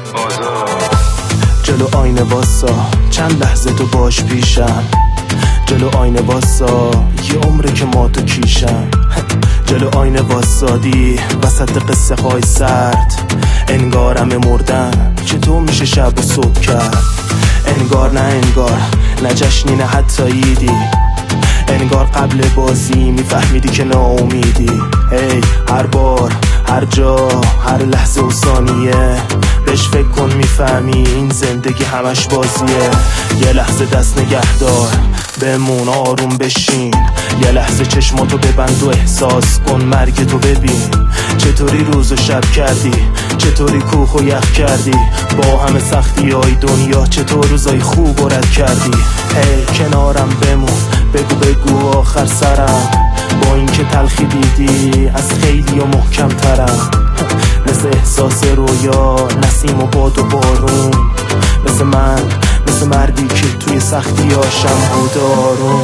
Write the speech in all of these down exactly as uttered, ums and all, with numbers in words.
جلو آینه واسا چند لحظه تو باش پیشم، جلو آینه واسا یه عمره که ما تو کیشم. جلو آینه واسادی وسط قصه های سرد، انگارم مردن چطور میشه شب و صبح کرد. انگار نه انگار، نه جشنی نه حتی ایدی، انگار قبل بازی میفهمیدی که ناامیدی. هی هر بار هر جا هر لحظه و ثانیه بهش فکر کن میفهمی این زندگی همش بازیه. یه لحظه دست نگهدار بمون آروم بشین، یه لحظه چشماتو ببند و احساس کن مرگ تو ببین. چطوری روز و شب کردی، چطوری کوه و یخ کردی، با همه سختی های دنیا چطور روزای خوب و رد کردی. هی کنارم بمون بگو بگو آخر سرم، با این که تلخی دیدی از خیلی و محکم ترم. مثل احساس رویا نسیم و باد و بارون، مثل من مثل مردی که توی سختی هاشم بود آروم.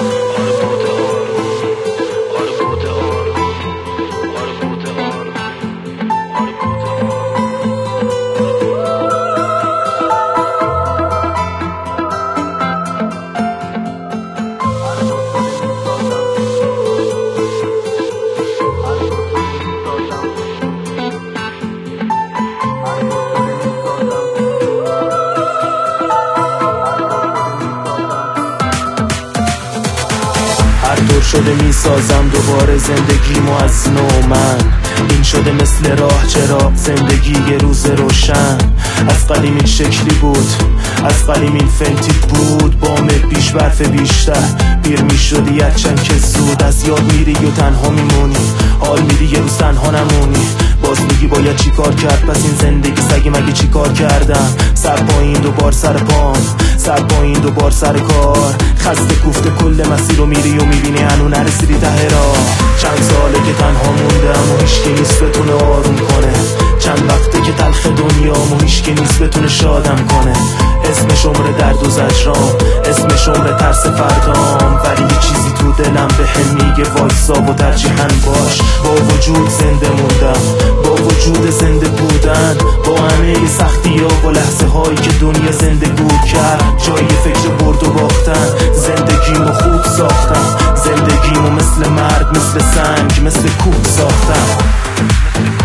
دور شده میسازم دوباره زندگیمو از نو. من این شده مثل راه چراغ زندگی یه روز روشن. از قدیم این شکلی بود، از قدیم این فنتی بود، بام بیش برف بیشتر پیر میشدی هرچند که زود از یاد میری و تنها میمونی. حال میری یه روز تنها نمونی، باز میگی باید چی کار کرد، پس این زندگی سگی مگه چی کار کردم. سر پایین دوبار سر پام، سر پایین دوبار سر کار، خسته کوفته کل مسیر رو میری و میبینی هنو نرسیدی ته راه. چند ساله که تنها موندم و هیچکی نیست بتونه آروم کنه، چند وقته که تلخ دنیام و هیچکی نیست بتونه شادم کنه. اسمش عمر درد و زجرام، اسمش عمر ترس فردام، ولی یه چیزی تو دلم به هم میگه وایسا و ترجیحاً باش. با وجود زنده موندم، با وجود زنده بودن، با همه سختی ها و لحظه هایی که دنیا زندگی کرد، جای فکر برد و باختن، زندگیمو خوب ساختم، زندگیمو مثل مرد مثل سنگ مثل کوه ساختم.